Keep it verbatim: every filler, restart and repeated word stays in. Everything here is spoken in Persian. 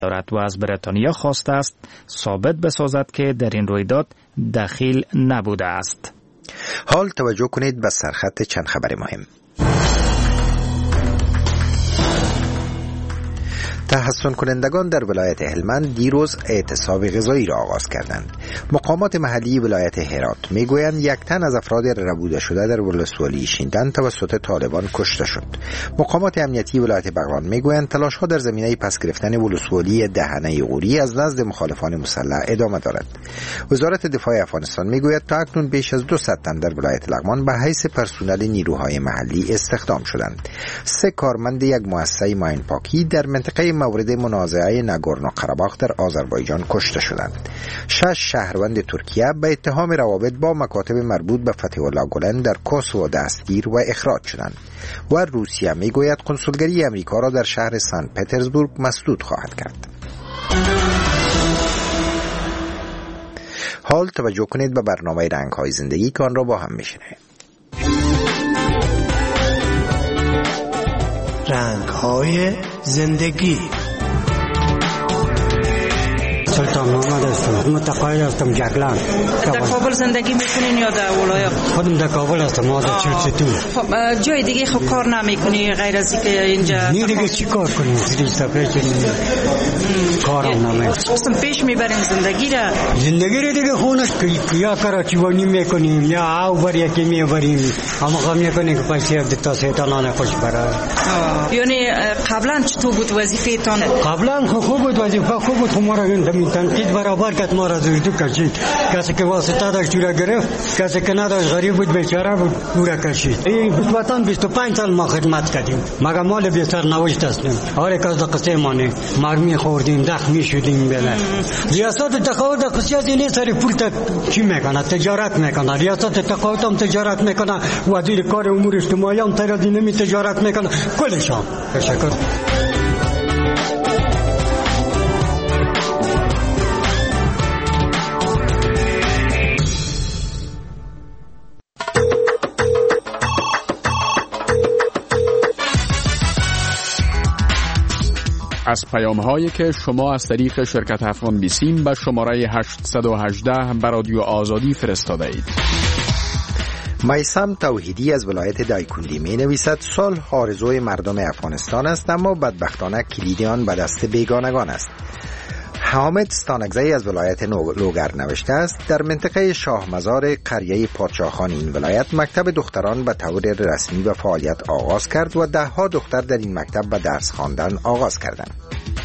دارد و از بریتانیا خواسته است ثابت بسازد که در این رویداد دخیل نبوده است. حال توجه کنید به سرخط چند خبر مهم. تحصن کنندگان در ولایت هلمند دیروز اعتصاب غذایی را آغاز کردند. مقامات محلی ولایت هرات میگویند یک تن از افراد ربوده شده در ولسوالی شیندن توسط طالبان کشته شد. مقامات امنیتی ولایت بغلان میگویند تلاش‌ها در زمینه پس گرفتن ولسوالی دهنه غوری از نزد مخالفان مسلح ادامه دارد. وزارت دفاع افغانستان میگوید تا اکنون بیش از دویست تن در ولایت لغمان به حیث پرسنل نیروهای محلی استخدام شدند. سه کارمند یک مؤسسه ماین پاکی در منطقه مورد منازعه ناگورنو قره‌باخ در آذربایجان کشته شدند. شش شهروند ترکیه به اتهام روابط با مکاتب مربوط به فتح الله گلن در کوسوو دستگیر و اخراج شدند. و روسیه میگوید کنسولگری امریکا را در شهر سن پترزبورگ مسدود خواهد کرد. حال توجه کنید به برنامه رنگ‌های زندگی که آن را با هم میشنویم. رنگ‌های زندگی. سلطان محمد هستم، متقاعد هستم جگلان. در کابل زندگی میکنین یا در ولایت؟ خودم در کابل هستم، ما در چلستون. خب جای دیگه خب کار نمیکنی غیر از اینکه اینجا؟ نه دیگه چی کار کنیم؟ سریستا پیش کارم نمیکنم. اصلا پیش میبرین زندگی را؟ زندگی را دیگه خونش که یا کارچیوانی میکنیم یا آو بر یکی میبریم. اما خواهم میکنیم که پیسی تا سیطانانه خوش برای. یعنی قبلا چطور بود وظیفه‌تان؟ قبلا خوب بود وظیفه خوب بود خمارا تنقید برابر کرد ما را زویدو کشید. کسی که واسطه داشت او را گرفت، کسی که نداشت غریب بود بیچاره بود او را کشید. این وطن بیست و پنج سال ما خدمت کردیم مگر مال بی سرنوشت هستیم. هر یک از قصه مانه مرمی خوردیم زخمی شدیم. بله ریاست تقاعد خصوصیت اینه سر پول تا چی میکنه تجارت میکنه. ریاست تقاعد هم تجارت میکنه، وزیر کار امور اجتماعی هم ترازی نمی تجارت میکنه، کلشان. تشکر. از پیام‌هایی که شما از طریق شرکت افغان بیسیم به شماره هشتصد و هجده به رادیو آزادی فرستاده اید. میثم توحیدی از ولایت دایکندی می نویسد سال آرزوی مردم افغانستان است، اما بدبختانه کلید آن به دست بیگانگان است. حامد ستانکزی از ولایت لوگر نوشته است در منطقه شاه مزار قریه پادشاهان این ولایت مکتب دختران به طور رسمی به فعالیت آغاز کرد و ده ها دختر در این مکتب به درس خواندن آغاز کردند.